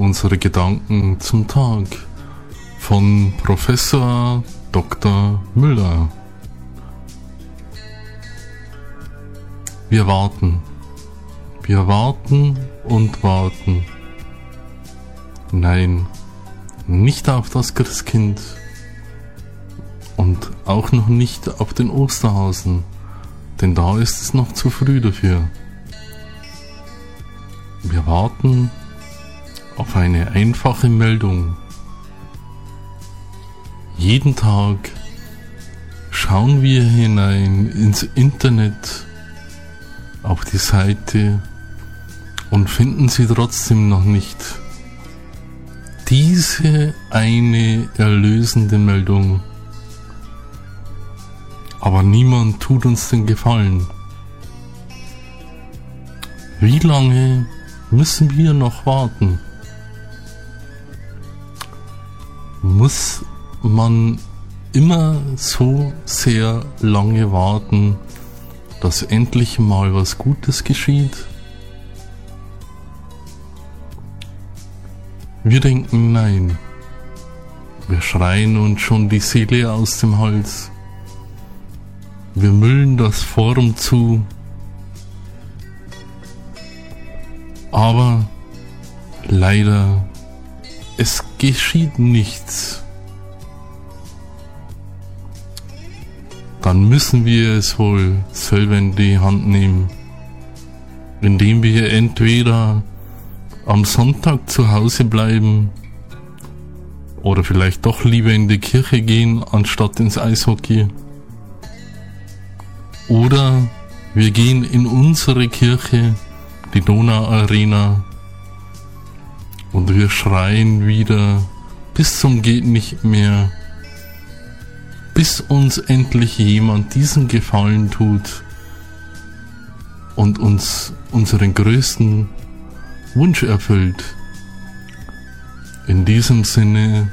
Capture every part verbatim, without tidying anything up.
unsere Gedanken zum Tag von Professor Doktor Müller. Wir warten. Wir warten und warten. Nein, nicht auf das Christkind und auch noch nicht auf den Osterhasen, denn da ist es noch zu früh dafür. Wir warten auf eine einfache Meldung. Jeden Tag schauen wir hinein ins Internet auf die Seite und finden sie trotzdem noch nicht. Diese eine erlösende Meldung. Aber niemand tut uns den Gefallen. Wie lange müssen wir noch warten? Muss man immer so sehr lange warten, dass endlich mal was Gutes geschieht? Wir denken nein. Wir schreien uns schon die Seele aus dem Hals. Wir müllen das Forum zu. Aber leider, es geschieht nichts. Dann müssen wir es wohl selber in die Hand nehmen, indem wir entweder am Sonntag zu Hause bleiben oder vielleicht doch lieber in die Kirche gehen, anstatt ins Eishockey. Oder wir gehen in unsere Kirche, die Donauarena, und wir schreien wieder bis zum geht nicht mehr, bis uns endlich jemand diesen Gefallen tut und uns unseren größten Wunsch erfüllt. In diesem Sinne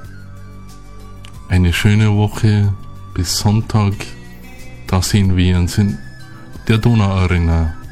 eine schöne Woche bis Sonntag. Da sehen wir uns in der Donauarena.